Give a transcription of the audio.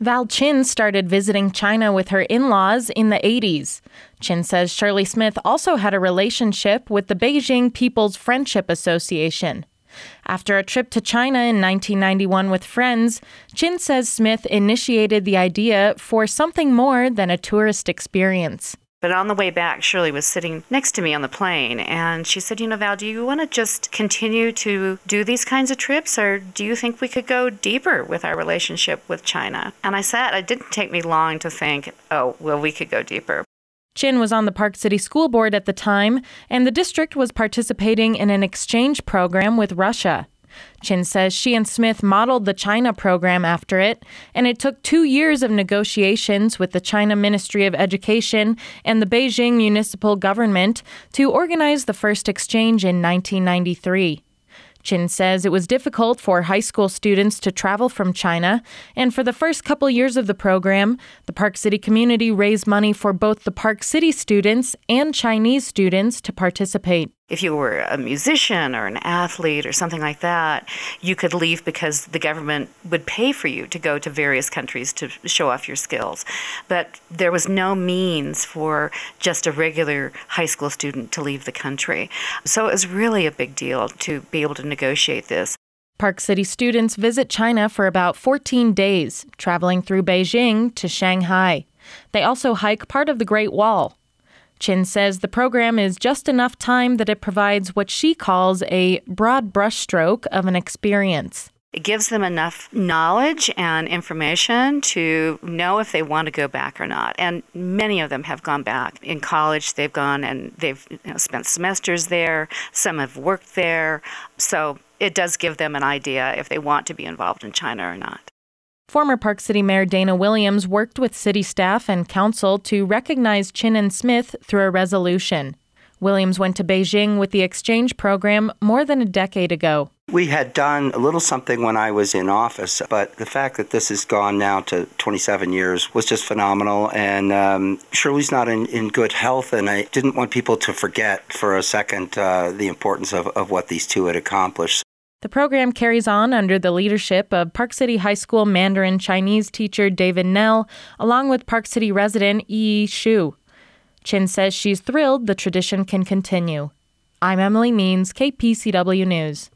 Val Chin started visiting China with her in-laws in the 80s. Chin says Shirley Smith also had a relationship with the Beijing People's Friendship Association. After a trip to China in 1991 with friends, Chin says Smith initiated the idea for something more than a tourist experience. But on the way back, Shirley was sitting next to me on the plane, and she said, Val, do you want to just continue to do these kinds of trips, or do you think we could go deeper with our relationship with China? And I said, it didn't take me long to think, we could go deeper. Chin was on the Park City School Board at the time, and the district was participating in an exchange program with Russia. Chin says she and Smith modeled the China program after it, and it took 2 years of negotiations with the China Ministry of Education and the Beijing municipal government to organize the first exchange in 1993. Chin says it was difficult for high school students to travel from China, and for the first couple years of the program, the Park City community raised money for both the Park City students and Chinese students to participate. If you were a musician or an athlete or something like that, you could leave because the government would pay for you to go to various countries to show off your skills. But there was no means for just a regular high school student to leave the country. So it was really a big deal to be able to negotiate this. Park City students visit China for about 14 days, traveling through Beijing to Shanghai. They also hike part of the Great Wall. Chin says the program is just enough time that it provides what she calls a broad brushstroke of an experience. It gives them enough knowledge and information to know if they want to go back or not. And many of them have gone back. In college, they've gone and they've spent semesters there. Some have worked there. So it does give them an idea if they want to be involved in China or not. Former Park City Mayor Dana Williams worked with city staff and council to recognize Chin and Smith through a resolution. Williams went to Beijing with the exchange program more than a decade ago. We had done a little something when I was in office, but the fact that this has gone now to 27 years was just phenomenal. And Shirley's not in good health, and I didn't want people to forget for a second the importance of what these two had accomplished. The program carries on under the leadership of Park City High School Mandarin Chinese teacher David Nell, along with Park City resident Yi Shu. Chin says she's thrilled the tradition can continue. I'm Emily Means, KPCW News.